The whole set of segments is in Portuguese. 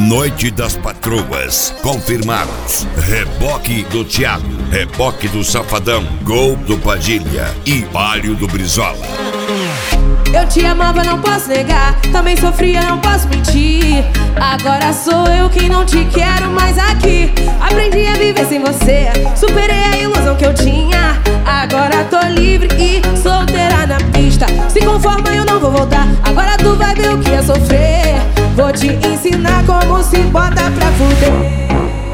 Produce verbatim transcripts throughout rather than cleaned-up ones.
Noite das Patroas, confirmados. Reboque do Thiago, reboque do Safadão, gol do Padilha e palio do Brizola. Eu te amava, não posso negar. Também sofria, não posso mentir. Agora sou eu quem não te quero mais aqui. Aprendi a viver sem você, superei a ilusão que eu tinha. Agora tô livre e solteira na pista. Se conforma, eu não vou voltar. Agora tu vai ver o que é sofrer. Vou te ensinar como se bota pra fuder.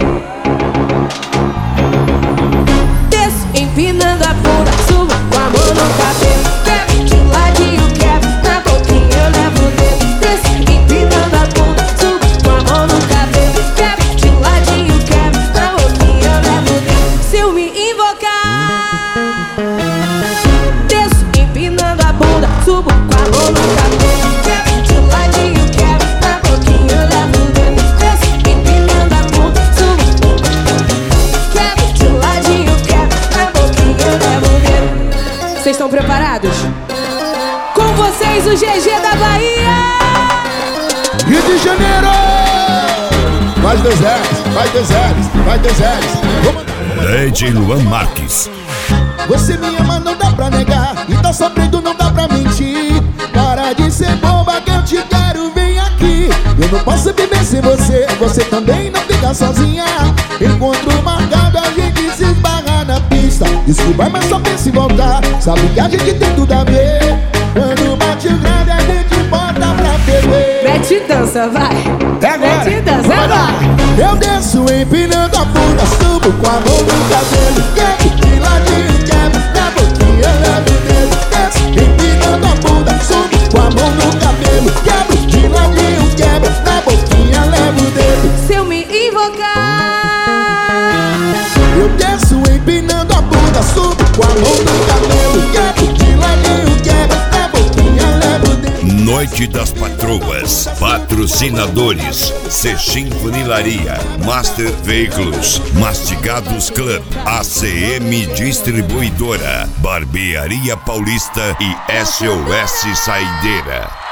Desço empinando a bunda, subo com a mão no cabelo. Quebro de ladinho, quebro na boquinha, eu levo o dedo. Desço empinando a bunda, subo com a mão no cabelo. Quebro de ladinho, quebro na boquinha, eu levo o dedo. Se eu me invocar, desço empinando a bunda, subo com a mão no cabelo. Quebro de ladinho, quebro na boquinha, eu levo o dedo. Desço empinando a bunda, subo. Quebro de ladinho, quebro na boquinha, eu levo o dedo. Vocês estão preparados? Com vocês, o G G da Bahia! Rio de Janeiro! Vai dois L's, vai dois L's, vai dois L's. D J Luan Marques. Você me ama, não dá pra negar. E tá sofrendo, não dá pra mentir. Para de ser boba que eu te quero, vem aqui. Eu não posso viver sem você. Você também não fica sozinha. Encontro marcado, a gente se esbarra na pista. Desculpa, mas só pensa em voltar. Sabe que a gente tem tudo a ver. Quando bate o grave, a gente bota pra beber. Mete dança, vai! É agora. Mete dança, vai! Eu desço empinando a bunda, subo com a mão no cabelo. Quebro de ladinho, quebro na boquinha, levo o dedo. Desço empinando a bunda, subo com a mão no cabelo. Quebro de ladinho, quebro na boquinha, levo o dedo. Se eu me invocar, eu desço empinando a bunda, subo com a mão no cabelo. Quebro de ladinho, quebro na boquinha, levo o dedo. Noite das Patroas, patrocinadores: Sexim Funilaria, Master Veículos, Mastigados Club, A C M Distribuidora, Barbearia Paulista e S O S Saideira.